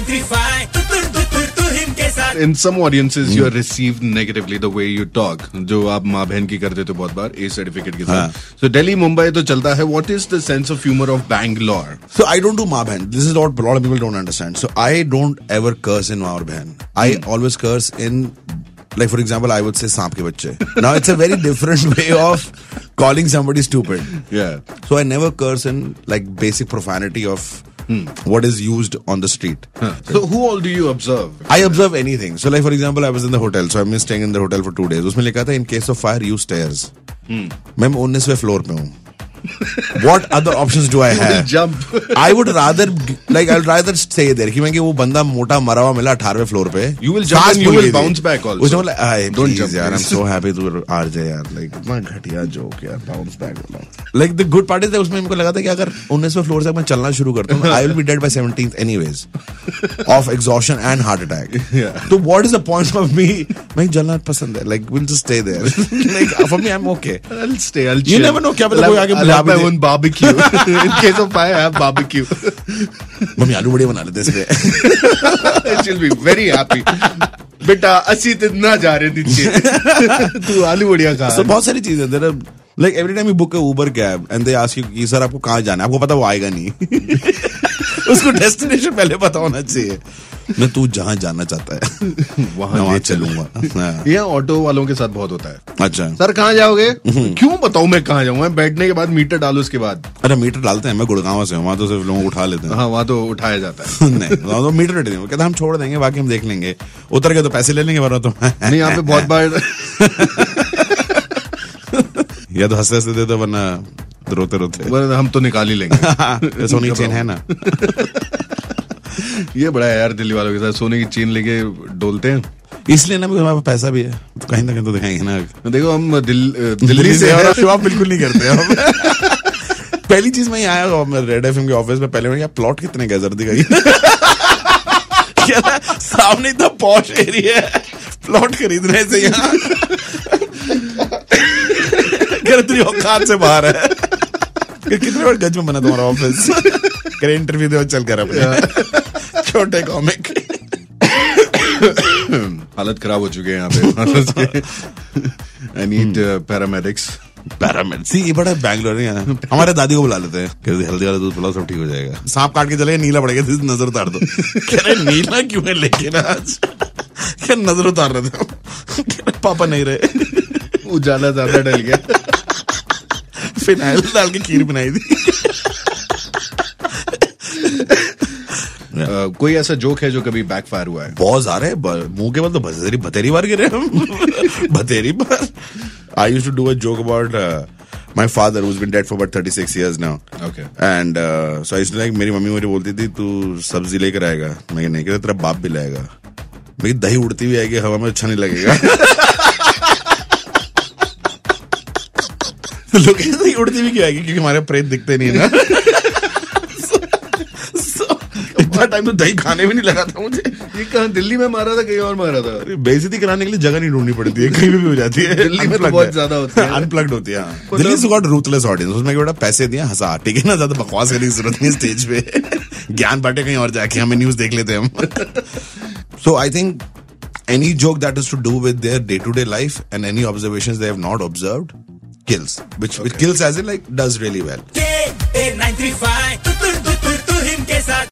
In some audiences, you are received negatively the way you talk. जो आप माँ बहन की कर देते हो बहुत बार A certificate के साथ. So Delhi, Mumbai तो चलता है. What is the sense of humor of Bangalore? So I don't do माँ बहन. This is what a lot of people don't understand. So I don't ever curse in माँ और बहन. I always curse in, like for example, I would say सांप के बच्चे. Now it's a very different way of calling somebody stupid. Yeah. So I never curse in like basic profanity of what is used on the street. So who all do you observe? I observe anything. So like for example, I was in the hotel. So I've been staying in the hotel for 2 days. उसमें लिखा था in case of fire use stairs. मैं 19वें floor पे हूँ. What other options do I have? Jump. I would rather stay there. कि मैं कि वो बंदा मोटा मरा हुआ मिला 18वें फ्लोर पे. You will jump and you will bounce back also. उसने बोला, don't please jump. यार, I'm so happy to RJ यार. Like इतना घटिया joke यार, bounce back बोला. Like the good part is that उसमें मेरे को लगा था कि अगर 19वें फ्लोर से मैं चलना शुरू करता हूँ, I will be dead by 17th anyways, of exhaustion and heart attack. Yeah. So what is the point of me? मैं जलना पसंद है. Like we'll just stay there. Like for me I'm okay. I'll stay. I'll chill. You never know क्या पता कोई आगे I'll have my own barbecue. In case of fire, I have barbecue. Mummy आलू बड़े बना लेते इसलिए. She'll be very happy. बेटा अस्सी इतना जा रहे थे तू आलू बढ़िया खा. So बहुत सारी चीजें there are, like every time you book a Uber cab and they ask you कि सर आपको कहाँ जाना है, आपको पता वो आएगा नहीं. उसको डेस्टिनेशन पहले पता होना चाहिए. मैं तू जहाँ जाना चाहता है वहाँ चलूंगा. ये ऑटो वालों के साथ बहुत होता है. अच्छा सर कहाँ जाओगे? क्यों बताऊं मैं कहाँ जाऊंगा? बैठने के बाद मीटर डालो उसके बाद. अरे मीटर डालते हैं. मैं गुड़गांव से हूँ, वहाँ तो सिर्फ लोगों को उठा लेते हैं. हाँ वहाँ तो उठाया जाता है. नहीं वहाँ तो मीटर नहीं कहते हम छोड़ देंगे, बाकी हम देख लेंगे. उतर के तो पैसे ले लेंगे वरना तो नहीं. यहाँ पे बहुत बार या तो हंसते हंसते दे दो वरना रोते रोते हम तो निकाल ही लेंगे. सोने की चेन है ना. ये बड़ा है यार दिल्ली वालों के साथ. सोने की चेन लेके डोलते हैं. इसलिए ना हमारे पास पैसा भी है तो कहीं ना कहीं तो दिखाएंगे ना. देखो हम दिल्ली से शो ऑफ बिल्कुल नहीं करते हम. पहली चीज मैं आया रेड एफएम के ऑफिस में, पहले प्लॉट कितने का जरा दिखाई. सामने इतना पॉश एरिया है, प्लॉट खरीदने से यहाँ तेरी औकात से बाहर है. कितने बड़े गज में बना तुम्हारा ऑफिस. करे इंटरव्यू दे चल कर अपने छोटे कॉमिक. हालत खराब हो चुके हैं यहाँ पे. I need paramedics. सी ये बड़ा बैंगलोर है ना. हमारे दादी को बुला लेते हैं, हल्दी वाला दूध पिलाओ सब ठीक हो जाएगा. सांप काट के चले नीला पड़ेगा, नजर उतार दो. कह रहे नीला क्यों है लेके ना आज. क्या नजर उतार रहे थे. पापा नहीं रहे. उजाला ज्यादा डल गया. फिनाइल डाल के खीर बनाई थी. कोई ऐसा जोक है जो कभी बैकफायर हुआ है? बहुत सारे. मुंह के बल तो बतेरी बार गिरे हम. बतेरी बार. I used to do a joke about my father who's been dead for about 36 years now. Okay. And so I used to like, मेरी मम्मी मुझे बोलती थी तू सब्जी लेकर आएगा. मैं नहीं कहता तेरा बाप भी लाएगा. मेरी दही उड़ती हुई आएगी हवा में, अच्छा नहीं लगेगा. लोग दही उड़ती भी क्यों आएगी? क्योंकि हमारे प्रेत दिखते नहीं है ना. इतना टाइम तो दही खाने भी नहीं लगा था मुझे. ये कहाँ दिल्ली में मारा था, कहीं और मारा था? बेइज्जती कराने के लिए जगह नहीं ढूंढनी पड़ती है, कहीं भी हो जाती है. दिल्ली में तो बहुत ज्यादा होती है. अनप्लग्ड होती है. Delhi is got ruthless audience. उसमें बड़ा पैसे दिया हंसा, ठीक है ना. ज्यादा बकवास करने की जरूरत नहीं स्टेज पे. ज्ञान बांटे कहीं और जाके, हमें न्यूज देख लेते हैं हम. So I think any joke that is to do with their day-to-day life and any observations they have not observed kills, which kills as in like does really well.